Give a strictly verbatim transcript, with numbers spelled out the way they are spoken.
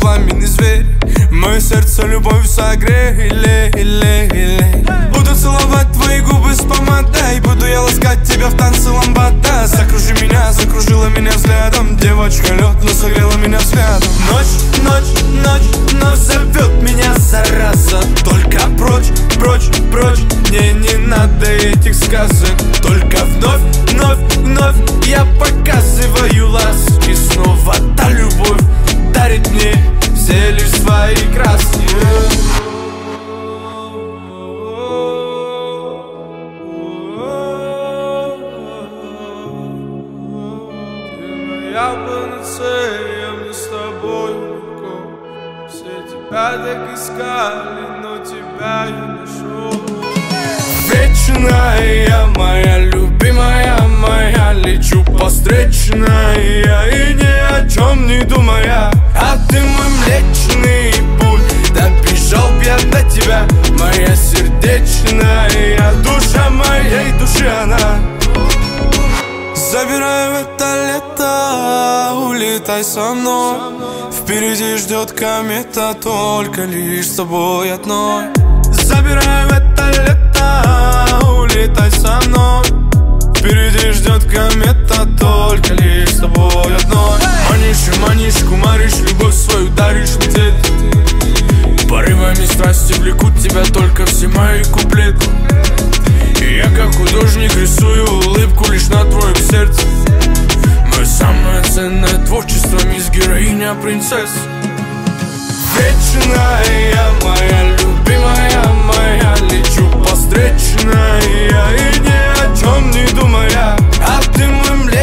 пламенный зверь. Мое сердце любовью согрели. Буду целовать твои губы с помадой. Буду я ласкать тебя в танце ламбада. Закружи меня, закружила меня взглядом. Девочка лед, но согрела меня взглядом. Ночь, ночь, ночь, ночь зовет меня, зараза. Только прочь, прочь, прочь, мне не надо этих сказок. Только вновь, вновь, вновь я показываю ласки. Снова та любовь дарит мне все лишь свои краски. Я панацея, мне с тобой легко. Все тебя так искали, но тебя я нашел. Вечная моя, любимая моя, лечу по встречной и ни о чем не думая. А ты мой млечный путь, добежал б я до тебя. Моя сердечная, душа моей души она. Забирай в это лето, улетай со мной. Впереди ждет комета, только лишь с тобой одной. Забирай в это лето, улетай со мной. Впереди ждет комета, только лишь с тобой одной. Манишь и манишь, кумаришь, любовь свою даришь лететь. Порывами страсти влекут тебя только все мои куплеты. И я как художник рисую улыбку лишь на твоем сердце. Мое самое ценное творчество, мисс героиня, принцесса. Вечная моя, любимая моя, лечу по встречной и ни о чем не думая. А ты мой млечный